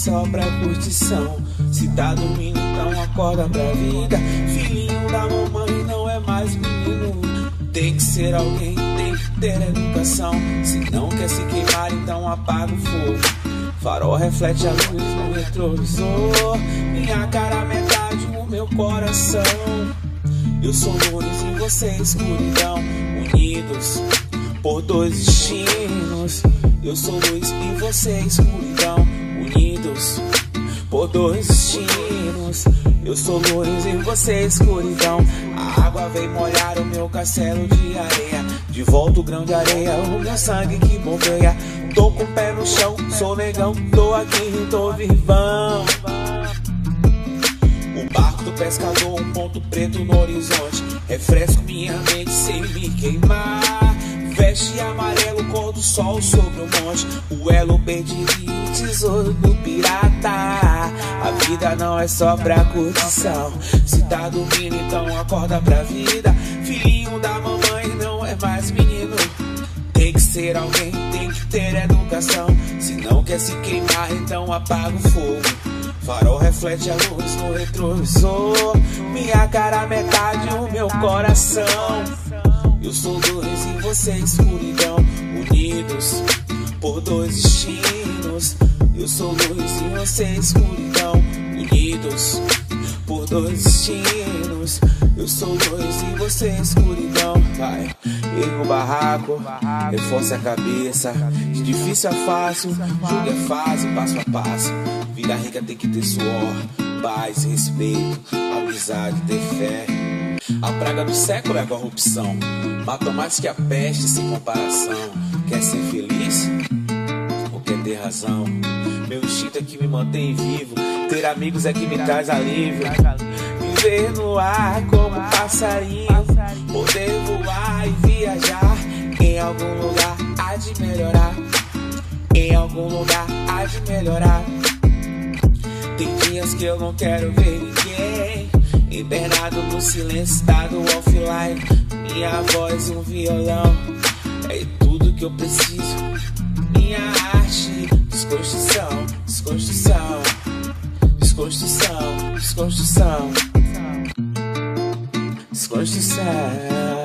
só pra curtição. Se tá dormindo, então acorda pra vida. Filhinho da mamãe não é mais menino. Tem que ser alguém, tem que ter educação. Se não quer se queimar, então apaga o fogo. Farol reflete a luz no retrovisor. Minha cara metade, o meu coração. Eu sou luz e você é escuridão. Unidos por dois destinos. Eu sou luz e você é escuridão. Unidos por dois destinos. Eu sou luz e você é escuridão. A água vem molhar o meu castelo de areia. De volta o grão de areia, o meu sangue que bombeia. Tô com o pé no chão, sou negão. Tô aqui, tô vivão. O barco do pescador, um ponto preto no horizonte. Refresco minha mente sem me queimar. Veste amarelo, cor do sol sobre o monte. O elo perdido e o tesouro do pirata. A vida não é só pra curtição. Se tá dormindo, então acorda pra vida. Filhinho da mamãe não é mais menino. Tem que ser alguém, tem que ter educação. Se não quer se queimar, então apaga o fogo. Farol reflete a luz no retrovisor. Minha cara metade, o meu coração. Eu sou luz e você é escuridão. Unidos por dois destinos. Eu sou luz e você é escuridão. Unidos por dois destinos. Eu sou luz e você é escuridão. Vai, erga o barraco, reforça a cabeça. De difícil a fácil, jogo é fase, passo a passo. Vida rica tem que ter suor, paz, respeito, amizade, ter fé. A praga do século é a corrupção. Mata mais que a peste sem comparação. Quer ser feliz? Ou quer ter razão? Meu instinto é que me mantém vivo. Ter amigos é que me traz alívio. Viver no ar como passarinho. Poder voar e viajar. Em algum lugar há de melhorar. Em algum lugar há de melhorar. Tem dias que eu não quero ver ninguém. Hibernado no silêncio, estado offline. Minha voz e um violão é tudo que eu preciso. Minha arte, desconstrução, desconstrução, desconstrução, desconstrução, desconstrução.